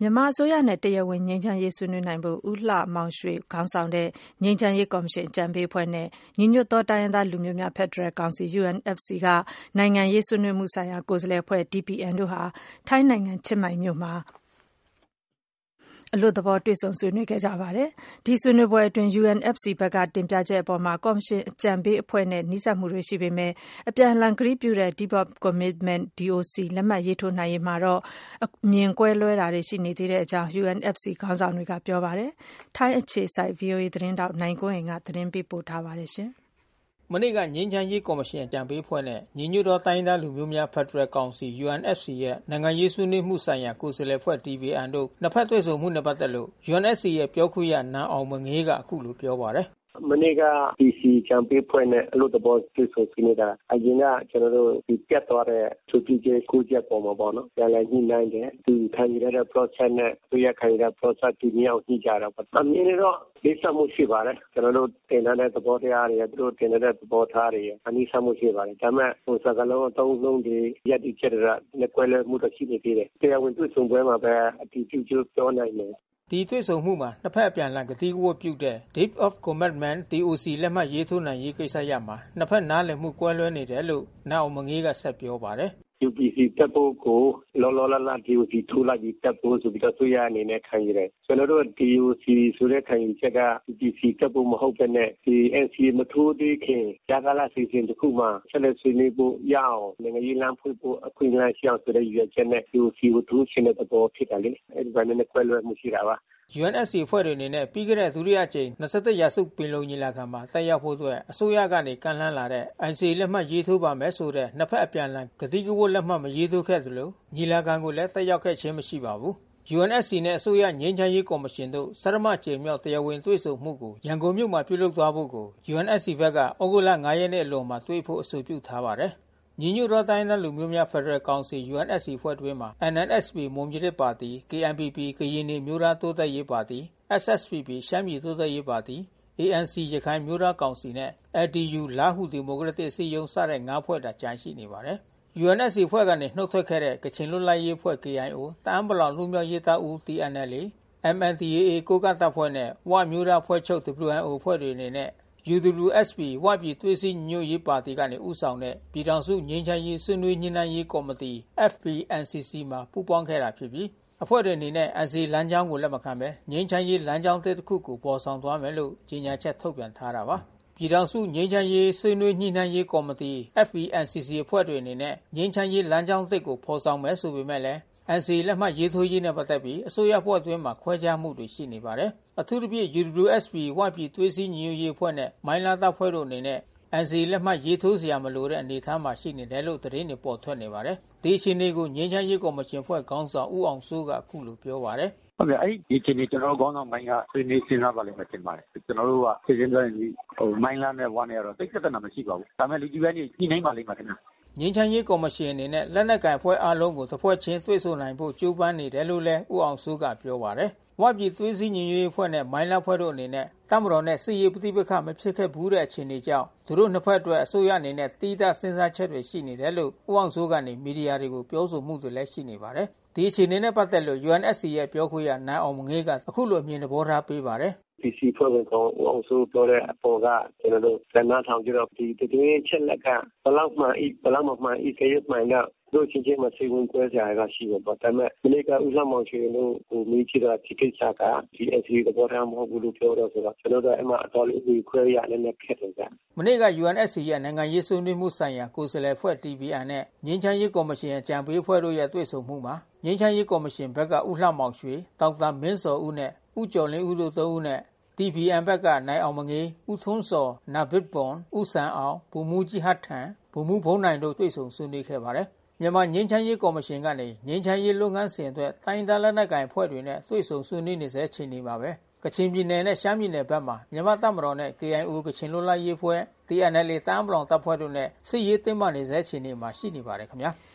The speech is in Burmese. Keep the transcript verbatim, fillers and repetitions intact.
မြန်မာအစိုးရနဲ့တရားဝင်ငြိမ်းချမ်းရေးဆွေးနွေးနိုင်ဖို့ဦးလှမောင်ရွှေခေါင်းဆောင်တဲ့ငြိမ်းချမ်းရေးကော်မရှင်အကြံပေးအဖွဲ့နဲ့ညီညွတ်သောတိုင်းရင်းသားလူမျိုးများဖက်ဒရယ်ကောင်စီ U N F C ကနိုင်ငံရေးဆွေးနွေးမှုဆိုင်ရာကိုယ်စားလှယ်အဖွဲ့ D P N တို့ဟာထိုင်းနိုင်ငံချင်းမိုင်မြို့မှာအလွတ်သဘောတွေ့ဆုံဆွေးနွေးခဲ့ကြပါတယ်။ဒီဆွေးနွေးပွဲအတွင်း U N F C ဘက်ကတင်ပြချက်အပေါ်မှာကော်မရှင်အကြံပေးအဖွဲ့နဲ့နှိစက်မှုတွေရှိပေမဲ့အပြန်အလှန်ကတိပြုတဲ့ Deed of Commitment D O C လက်မှတ်ရေးထိုးနိုင်ရေးမှာတော့အမြင်ကွဲလွဲတာတွေရှိနေသေးတဲ့အကြောင်း U N F C ခေါင်းဆောင်တွေကပြောပါတယ်။ထိုင်းအခြေစိုက် V O A သတင်းတောက်နိုင်ကွန်းအိမ်ကသတင်းပေးပို့ထားပါတယ်ရှင်။မနေ့ကငြိမ်းချမ်းရေးကော်မရှင်အကြံပေးအဖွဲ့နဲ့ညီညွတ်သောတိုင်းသားလူမျိုးများဖက်ဒရယ်ကောင်စီ U N F C ရဲ့နိုင်ငံရေးဆွေးနွေးမှုဆိုင်ရာကိုယ်စားလှယ်အဖွဲ့ D P N တို့နှစ်ဖက်တွေ့ဆုံမှုနဲ့ပတ်သက်လို့ U N F C ရဲ့ပြောခွင့်ရနန်းအောင်မငေးကအခုလိုပြောပါတယ်မနေ့က P C ချန်ပေးဖွဲ့နဲ့အလို့တဘောတွေ့ဆုံဆွေးနွေးတာအရင်ကကျွန်တော်တို့ဒီပြတ်သွားတဲ့သူကြီးကြီးကိုကြက်ပေါ်မှာပေါ့နော်ပြန်လည်ညှိနှိုင်းတယ်သူခံရတဲ့ process နဲ့သူရခံရတဲ့ process ဒီမြောက်ညှိကြတာပေါ့အမြင်တော့လေးစားမှုရှိပါတယ်ကျွန်တော်တို့တင်တဲ့သဘောတရားတွေသူတို့တင်တဲ့သဘောထားတွေအနည်းစားမှုရှိပါတယ်ဒါပေမဲ့ဟိုစကားလုံးအသုံးလုံးတွေရည်တည်ချက်တွေနဲ့ကွဲလွဲမှုတော့ရှိနေသေးတယ်တရားဝင်တွေ့ဆုံပွဲမှာပဲအတီးကျကျပြောနိုင်တယ်ဒီတွေ့ဆုံမှုမှာနှစ်ဖက်အပြန်အလှန်ကတိကဝတ်ပြုတဲ့ Deed of Commitment D O C လက်မှတ်ရေးထိုးနိုင်ရေးကိစ္စရမှာနှစ်ဖက်နားလည်မှုကွဲလွဲနေတယ်လို့နောက်အောင်မငေးကဆက်ပြောပါတယ် U P C တပ်ဖို့ကိုလောလောလတ်လတ် D O C ထိုးလိုက်ပြီးတပ်ဖို့ဆိုပြီးတော့ဆွေးရအနေနဲ့ခံရတယ်ကျွန်တော်တို့ D O C ဆိုတဲ့ခံယူချက်က U P C တပ်ဖို့မဟုတ်တဲ့နဲ့ဒီ N C A မထိုးသေးခင်ကြာကာလစီစဉ်တစ်ခုမှဆက်လက်ဆွေးနွေးဖို့ရအောင်နိုင်ငံရေးလမ်းဖွင့်ဖို့အခွင့်အရေးရှိအောင်ဆိုတဲ့ရည်ရွယ်ချက်နဲ့ D O C ကိုထိုးခြင်းတဲ့သဘောဖြစ်တယ်လေအဲဒီကနေနဲ့ကွဲလွဲမှုရှိတာပါ U N F C အဖွဲ့တွေအနေနဲ့ပြီးခဲ့တဲ့ဒုတိယကြိမ်၂၁ရာစုပင်လုံညီလာခံမှာတက်ရောက်ဖို့အတွက်အစိုးရကနေကမ်းလှမ်းလာတဲ့ N C A လက်မှတ်ရေးထိုးပါမယ်ဆိုတဲ့နှစ်ဖက်အပြန်အလှန်ကတိကဝတ်လက်မှတ်မရေးထိုးခဲ့သလိုညီလာခံကိုလည်းတက်ရောက်ခဲ့ခြင်းမရှိပါဘူး။ U N F C နဲ့အစိုးရငြိမ်းချမ်းရေးကော်မရှင်တို့စရမကြေမြောက်တရားဝင်တွေ့ဆုံမှုကိုရန်ကုန်မြို့မှာပြုလုပ်သွားဖို့ကို U N F C ဘက်ကဩဂုတ်လ၅ရက်နေ့အလွန်မှာတွေ့ဖို့အဆိုပြုထားပါတယ်ညီညွတ်သောတိုင်းသားလူမျိုးများဖက်ဒရယ်ကောင်စီ U N F C ဖွဲ့တွင်းမှာ N N S P မွန်ပြည်သစ်ပါတီ K N P P ကရင်နီမျိုးသားတိုးတက်ရေးပါတီ S S P P ရှမ်းပြည်တိုးတက်ရေးပါတီ A N C ရခိုင်မျိုးသားကောင်စီနဲ့ L D U လားဟူဒီမိုကရက်တစ်အစည်းအရုံးစတဲ့၅ဖွဲ့တာကြံရှိနေပါတယ်။ U N F C ဖွဲ့ကနေနှုတ်ထွက်ခဲ့တဲ့ကချင်လွတ်လပ်ရေးအဖွဲ့ K I O တအာင်းပလောင်လူမျိုးရေးတပ်ဦး T N L A M N D A A ကိုးကန့်တပ်ဖွဲ့နဲ့ဝမျိုးသားဖွဲ့ချုပ် W N O ဖွဲ့တွေအနေနဲ့U W S P ဝပြည်သွေးစည်းညွတ်ရေးပါတီကနေဦးဆောင်တဲ့ပြည်ထောင်စုငြိမ်းချမ်းရေးဆွေးနွေးညှိနှိုင်းရေးကော်မတီ F P N C C မှာပူးပေါင်းခဲ့တာဖြစ်ပြီးအဖွဲ့တွေအနေနဲ့ N C A လမ်းကြောင်းကိုလက်မခံဘဲငြိမ်းချမ်းရေးလမ်းကြောင်းတစ်ခုကိုပေါ်ဆောင်သွားမယ်လို့ကြေညာချက်ထုတ်ပြန်ထားတာပါပြည်ထောင်စုငြိမ်းချမ်းရေးဆွေးနွေးညှိနှိုင်းရေးကော်မတီ F P N C C အဖွဲ့တွေအနေနဲ့ငြိမ်းချမ်းရေးလမ်းကြောင်းတစ်ကိုပေါ်ဆောင်မယ်ဆိုပေမဲ့လည်းN C A လက်မှတ်ရေးထိုးရေးနဲ့ပတ်သက်ပြီးအစိုးရအဖွဲ့အတွင်းမှာခွဲခြားမှုတွေရှိနေပါတယ်။အထူးသဖြင့် U W S P ဝပြည်သွေးစည်းညီညွတ်ရေးအဖွဲ့နဲ့မိုင်းလားတပ်ဖွဲ့တို့အနေနဲ့ N C A လက်မှတ်ရေးထိုးစရာမလိုတဲ့အနေအထားမှာရှိနေတယ်လို့သတင်းတွေပေါ်ထွက်နေပါတယ်။ဒီအခြေအနေကိုငြိမ်းချမ်းရေးကော်မရှင်ဖွဲ့ခေါင်းဆောင်ဦးအောင်စိုးကအခုလိုပြောပါတယ်။ဟုတ်ကဲ့အဲ့ဒီအခြေအနေကျွန်တော်တို့ခေါင်းဆောင်မိုင်းကဆွေးနွေးစဉ်းစားပါလိမ့်မယ်ထင်ပါတယ်။ကျွန်တော်တို့ကပြည်စင်းပြောရင်ဒီဟိုမိုင်းလားနဲ့ဝါနဲ့ကတော့တိတ်သက်သက်မရှိပါဘူး။ဒါပေမဲ့လူကြီးပဲနေညှိနှိုင်းပါလိမ့်မယ်ခင်ဗျ။ငြိမ်းချမ်းရေးကော်မရှင်အနေနဲ့လက်နက်ကိုင်အဖွဲ့အားလုံးကိုတစ်ဖွဲ့ချင်းတွေ့ဆုံနိုင်ဖို့ကြိုးပမ်းနေတယ်လို့လည်းဦးအောင်စိုးကပြောပါတယ်။ဝပြည်သွေးစည်းညီညွတ်ရေးအဖွဲ့နဲ့မိုင်းလားဖွဲ့တို့အနေနဲ့တပ်မတော်နဲ့စစ်ရေးပဋိပက္ခမဖြစ်ခဲ့ဘူးတဲ့အခြေအနေကြောင့်သူတို့နှစ်ဖက်အတွက်အစိုးရအနေနဲ့တီးသန့်စဉ်းစားချက်တွေရှိနေတယ်လို့ဦးအောင်စိုးကနေမီဒီယာတွေကိုပြောဆိုမှုတွေလည်းရှိနေပါတယ်။ဒီအခြေအနေနဲ့ပတ်သက်လို့ U N F C ရဲ့ပြောခွင့်ရနန်းအောင်မငေးကအခုလိုအမြင်သဘောထားပေးပါတယ်။ P C ဖွဲ့ဝင်ကောင်အောင်ဆိုပြောတဲ့အပေါ်ကကျွန်တော်တို့စံနာထောင်ကြတော့ဒီတကယ်ချက်လက်ကဘလောက်မှဤဘလောက်မှမှဤကရမှန်တော့တို့ချင်းချင်းမစိဝင်ကွဲကြရရှိတယ်ပေါ့ဒါပေမဲ့မနေ့ကဥစ္စာမောင်ချေတို့ဟိုမိချတာဒီကိစ္စကဒီ N C A သဘောထားမဟုတ်ဘူးလို့ပြောတော့ဆိုတော့ကျွန်တော်တို့အမှအတော်လေးကိုခွဲရလည်းနဲ့ခက်တယ်ဗျမနေ့က U N F C ရဲ့နိုင်ငံရေးဆွေးနွေးမှုဆိုင်ရာကိုယ်စားလှယ်ဖွဲ့ T P N နဲ့ငြိမ်းချမ်းရေးကော်မရှင်အကြံပေးအဖွဲ့တို့ရဲ့တွေ့ဆုံမှုမှာငြိမ်းချမ်းရေးကော်မရှင်ဘက်ကဦးလှမောင်ရွှေဒေါက်တာမင်းစောဦးနဲ့ဦးကျော်လင်းဦးတို့သုံးဦးနဲ့T P N ဘက်ကနိုင်အောင်မငေးဦးထွန်းစောနာဘစ်ပွန်ဦးစံအောင်ဗိုလ်မှူးကြီးဟတ်ထန်ဗိုလ်မှူးဘုံနိုင်တို့တွေ့ဆုံဆွေးနွေးခဲ့ပါတယ်မြန်မာငြိမ်းချမ်းရေးကော်မရှင်ကနေငြိမ်းချမ်းရေးလုပ်ငန်းစဉ်အတွက်တိုင်းဒေသလက်နက်ကိုင်အဖွဲ့တွေနဲ့တွေ့ဆုံဆွေးနွေးနေစေချင်နေပါပဲကချင်ပြည်နယ်နဲ့ရှမ်းပြည်နယ်ဘက်မှာမြန်မာတပ်မတော်နဲ့ K I O ကချင်လွတ်လပ်ရေးအဖွဲ့ T N L A တအာင်းပလောင်တပ်ဖွဲ့တို့နဲ့စစ်ရေးတင်းမာနေစေချင်နေမှာရှိနေပါတယ်ခင်ဗျာ